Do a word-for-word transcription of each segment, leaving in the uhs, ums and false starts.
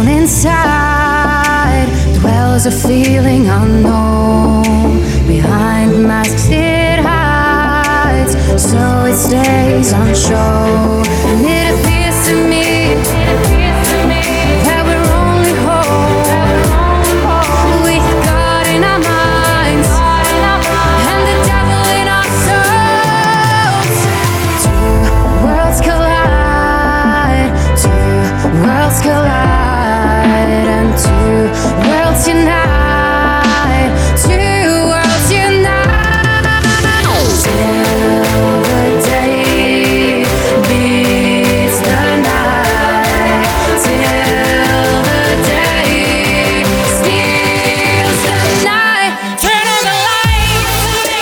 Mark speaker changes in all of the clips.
Speaker 1: down inside dwells a feeling unknown. Behind masks it hides, so it stays on show. And it appears to me that we're only whole with God in our minds and the devil in our souls. Two worlds collide, two worlds collide, and two worlds unite, two worlds unite. Till the day beats the night, till the day steals the night. Turn on the lights.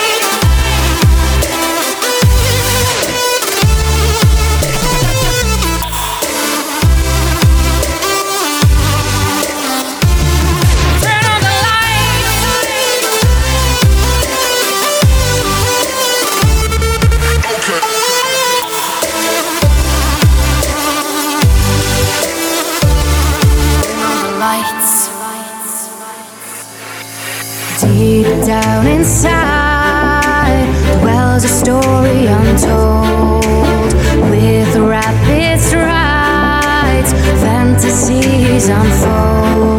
Speaker 1: Turn on the lights. Lights. Deep down inside dwells a story untold, with rapid strides fantasies unfold.